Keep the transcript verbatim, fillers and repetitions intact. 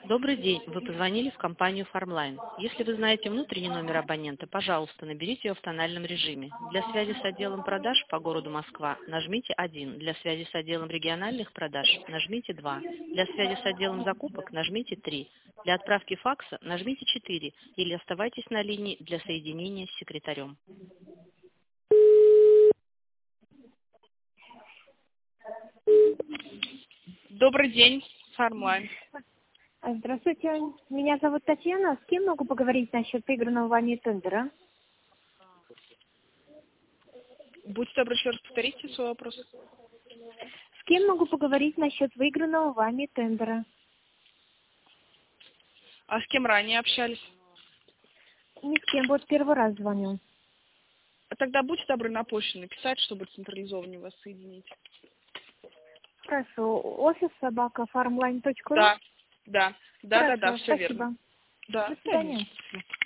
Добрый день. Вы позвонили в компанию Farmline. Если вы знаете внутренний номер абонента, пожалуйста, наберите его в тональном режиме. Для связи с отделом продаж по городу Москва нажмите один. Для связи с отделом региональных продаж нажмите два. Для связи с отделом закупок нажмите три. Для отправки факса нажмите четыре. Или оставайтесь на линии для соединения с секретарем. Добрый день, Farmline. Здравствуйте, меня зовут Татьяна. С кем могу поговорить насчет выигранного вами тендера? Будьте добры, еще раз повторите свой вопрос. С кем могу поговорить насчет выигранного вами тендера? А с кем ранее общались? Ни с кем, вот первый раз звоню. А тогда будьте добры на почту написать, чтобы централизованно вас соединить. Хорошо, офис собака farmline точка ру. Да, да, да, да, да, все спасибо. верно. Да, До свидания. конечно.